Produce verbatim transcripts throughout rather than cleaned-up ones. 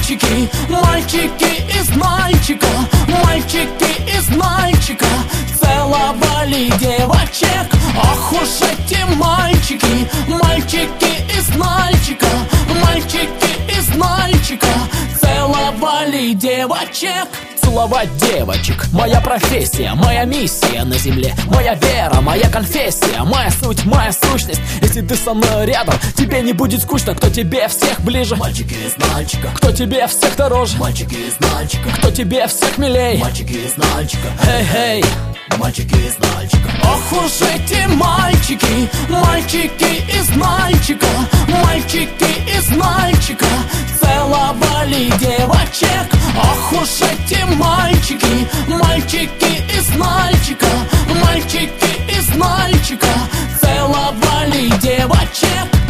мальчики, мальчики из мальчика, мальчики из мальчика целовали девочек. Ох уж эти мальчики, мальчики из мальчика, мальчики из мальчика целовали девочек. Целовать девочек, моя профессия, моя миссия на земле, моя вера, моя конфессия, моя суть, моя сущность. Если ты со мной рядом, тебе не будет скучно. Кто тебе всех ближе? Мальчики из мальчика. Кто тебе всех дороже? Мальчики из мальчика. Кто тебе всех милей? Мальчики из мальчика. Эй, эй, мальчики из мальчика. Ох уж эти мальчики, мальчики из мальчика, мальчики из мальчика целовали девочек. Ох уж эти мальчики, мальчики из мальчика, мальчики из мальчика целовали девочек.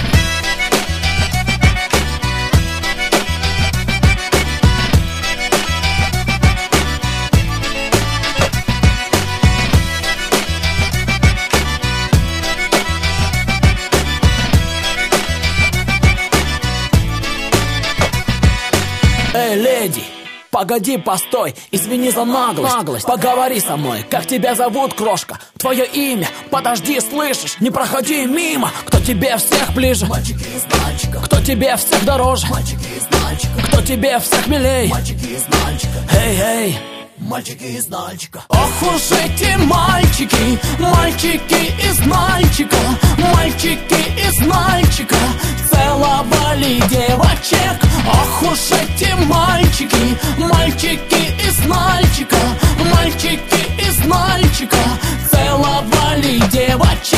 Эй, леди, погоди, постой, извини за наглость, наглость. Поговори со мной, как тебя зовут, крошка? Твое имя, подожди, слышишь? Не проходи мимо. Кто тебе всех ближе? Мальчики из мальчика. Кто тебе всех дороже? Мальчики из мальчика. Кто тебе всех милей? Мальчики из мальчика. Эй, эй, мальчики из мальчика. Ох уж эти мальчики, мальчики из мальчика, мальчики из мальчика целовали девочек. Ох уж эти мальчики, мальчики из мальчика, мальчики из мальчика целовали девочек.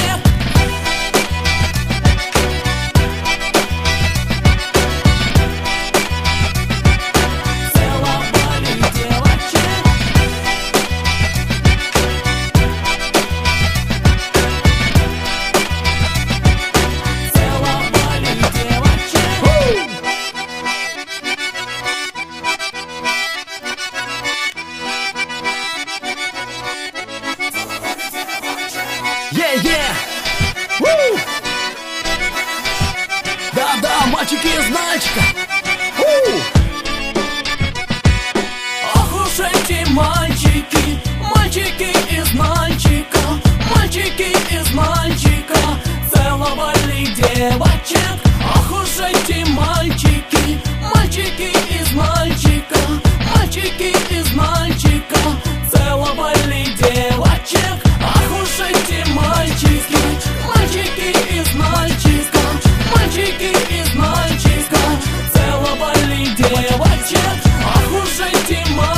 Yeah, yeah! Woo! Да-да, мальчики из мальчика! Woo! Ох уж эти мальчики, мальчики из мальчика, мальчики из мальчика целовали девочек. Ох уж эти мальчики, мальчики из мальчика, мальчики из мальчика целовали девочек. Ох уж эти мальчики, мальчики из мальчика, мальчики из мальчика целовали девочек. Ох уж эти мальчики.